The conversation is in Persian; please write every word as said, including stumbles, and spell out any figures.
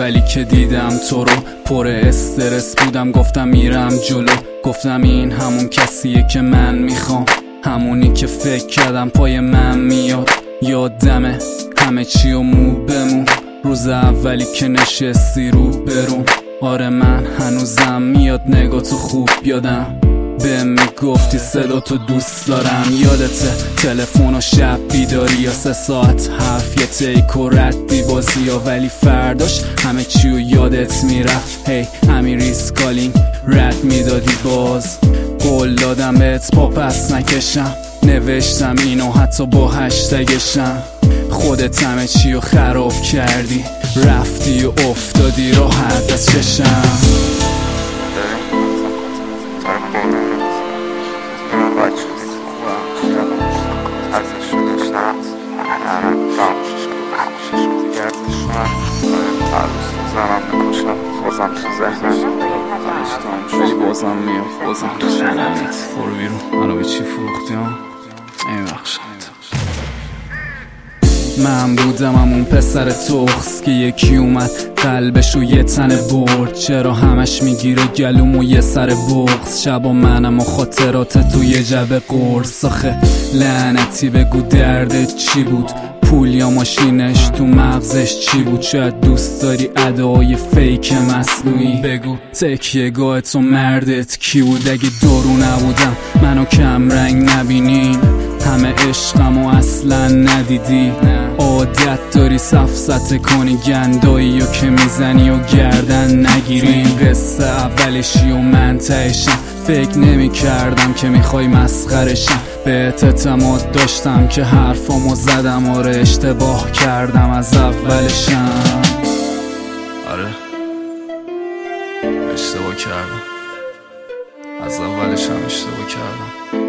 اولی که دیدم تو رو پر استرس بودم، گفتم میرم جلو، گفتم این همون کسیه که من میخوام، همونی که فکر کردم پای من میاد. یادمه همه چی و مو بمون، روز اولی که نشستی رو برون. آره من هنوزم میاد نگاه تو خوب یادم، بهم میگفتی صدا تو دوست دارم. یادته تلفن و شب بیداری یا سه ساعت حرف یه تیک و ردی بازی یا، ولی فرداش همه چی و یادت میرفت. هی امیریز کالینگ رد میدادی باز، قول دادم بهت پا پس نکشم، نوشتم اینو حتی با هشتگشم. خودت همه چی و خراب کردی، رفتی و افتادی راحت از چشم. بازم تو ذهنم ولی بازم میام، بازم تو شنمت. برو بیرون، منو به چی فروختی ها؟ نمیبخشمت. من بودم همون پسر تخس که یکی اومد قلبشو یه تنه برد. چرا همش میگیره گلوم و یه سر بغض، شب و منم و خاطرات تو یه جبه قرص. آخه لعنتی بگو دردت چی بود، پول یا ماشینش تو مغزش چی بود؟ شاید دوست داری ادای فیک مصنوعی، بگو تکیه گاه تو مردت کی بود؟ اگه دورو نبودم منو کم رنگ نبینین، همه عشقم و اصلا ندیدی. عادت داری سفسطه کنی گندایی و که میزنی و گردن نگیری. این قصه اولشی و من تهشم، فکر نمی کردم که میخوای مسخرشم. بهت اعتماد داشتم که حرفامو زدم، آره اشتباه کردم از اولشم. آره اشتباه کردم، از اولشم اشتباه کردم.